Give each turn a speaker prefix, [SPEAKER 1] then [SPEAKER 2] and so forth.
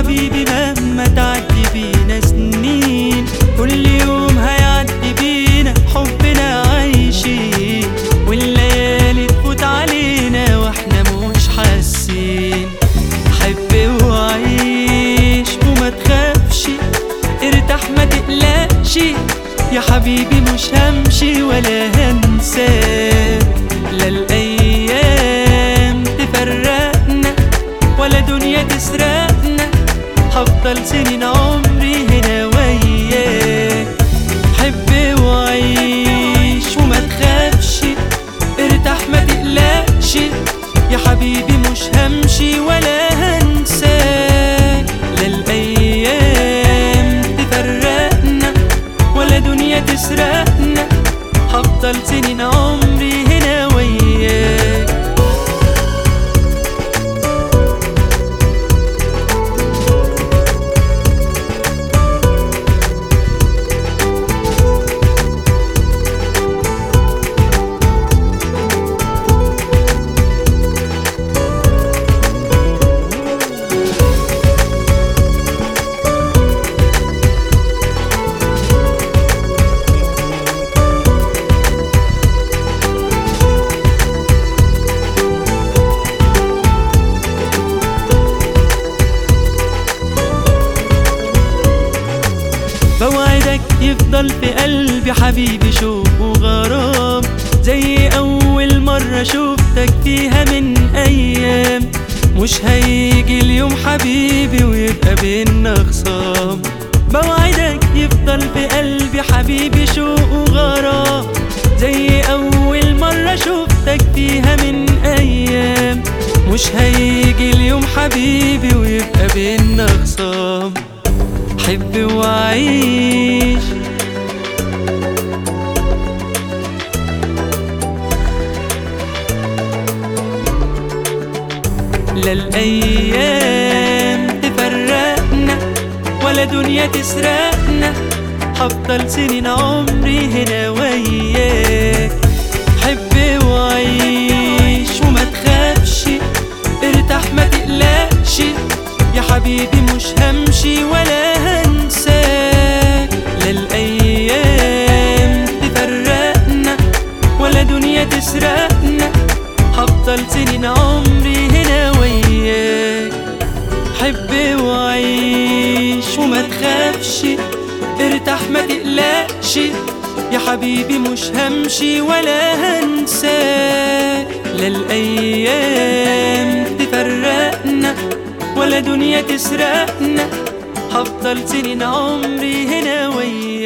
[SPEAKER 1] حبيبي مهما تعدي بينا سنين، كل يوم هيعدي بينا حبنا عايشين، والليالي تفوت علينا واحنا مش حاسين. حب وعيش وما تخافش، ارتاح ما تقلقش يا حبيبي، مش همشي ولا هنساك. لا الأيام تفرقنا ولا دنيا تسرقنا، هفضل سنين عمري هنا وياك. حب وعيش وما تخافش، ارتاح ما تقلقش يا حبيبي، مش همشي ولا هنساك. لا الأيام تفرقنا ولا دنيا تسرقنا، هفضل سنين عمري هنا وياك. بوعدك يفضل في قلبي حبيبي شوق وغرام، زي أول مرة شوفتك فيها من أيام. مش هيجي اليوم حبيبي ويبقى بينا خصام. بوعدك يفضل في قلبي حبيبي شوق وغرام، زي أول مرة شوفتك فيها من أيام. مش هيجي اليوم حبيبي ويبقى بينا خصام. حب وعيش لا الأيام تفرقنا ولا دنيا تسرقنا، هفضل سنين عمري هنا وياك. حب وعيش وما تخافش، ارتاح ما تقلقش يا حبيبي، مش همشي ولا هنساك. لا الأيام تفرقنا ولا دنيا تسرقنا، هفضل سنين عمري هنا وياك. حب وعيش وما تخافش، ارتاح ما تقلقش يا حبيبي، مش همشي ولا هنساك. لا الأيام تفرقنا ولا دنيا تسرقنا، هفضل سنين عمري هنا وياك.